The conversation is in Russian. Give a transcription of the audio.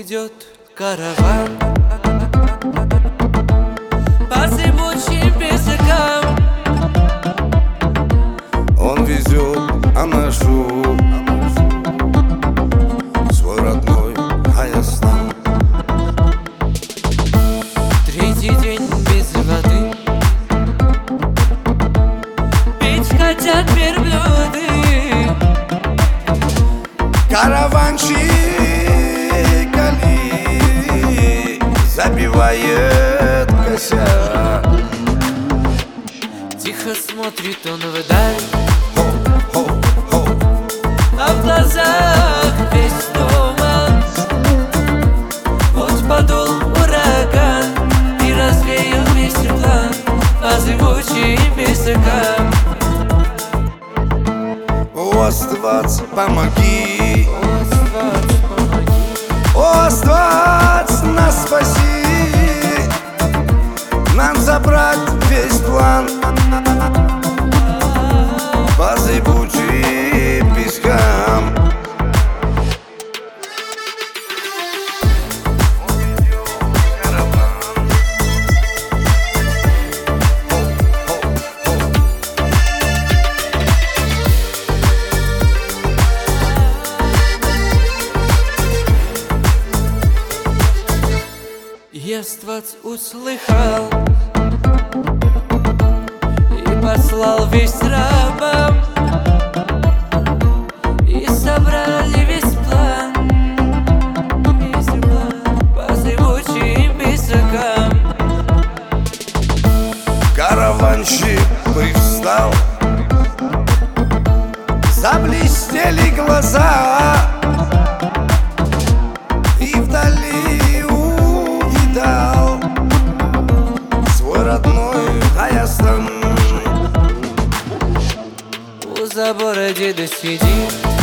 идет караван по зыбучим песокам. Он везет Анашу, свой родной Хайастан. Третий день без воды, пить хотят верблюды. Караванчик Али забивает косяк. Тихо смотрит он вдаль, Хо-хо-хо. а в глазах весь туман. Вот подул ураган и развеял весь план по зыбучим песокам. О, Ствац, помоги! Помоги. О, Ствац, нас спаси! Нам забрать весь план по зыбучим пескам. Я Ствац услыхал и послал весь рабам, и собрали весь план по зыбучим песокам. Караванщик привстал, заблестели глаза, и вдали увидал свой родной Хайастан. У забора деда сидит